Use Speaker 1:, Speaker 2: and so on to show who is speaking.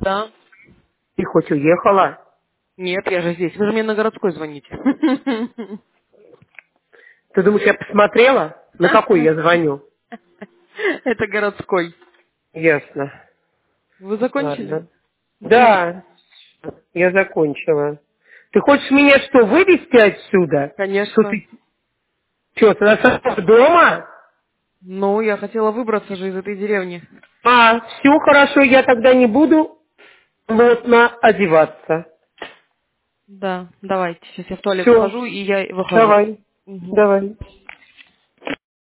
Speaker 1: Да.
Speaker 2: Ты хоть уехала?
Speaker 1: Нет, я же здесь. Вы же мне на городской звоните.
Speaker 2: Ты думаешь, я посмотрела? На какой я звоню?
Speaker 1: Это городской.
Speaker 2: Ясно.
Speaker 1: Вы закончили?
Speaker 2: Ладно. Да, я закончила. Ты хочешь меня что, вывести отсюда? Что
Speaker 1: Конечно.
Speaker 2: ты... Что, ты осталась дома?
Speaker 1: Ну, я хотела выбраться же из этой деревни.
Speaker 2: А, все хорошо, я тогда не буду плотно одеваться.
Speaker 1: Да, давайте. Сейчас я в туалет
Speaker 2: Все,
Speaker 1: схожу, и я выхожу.
Speaker 2: давай,
Speaker 1: Мгм.
Speaker 2: давай.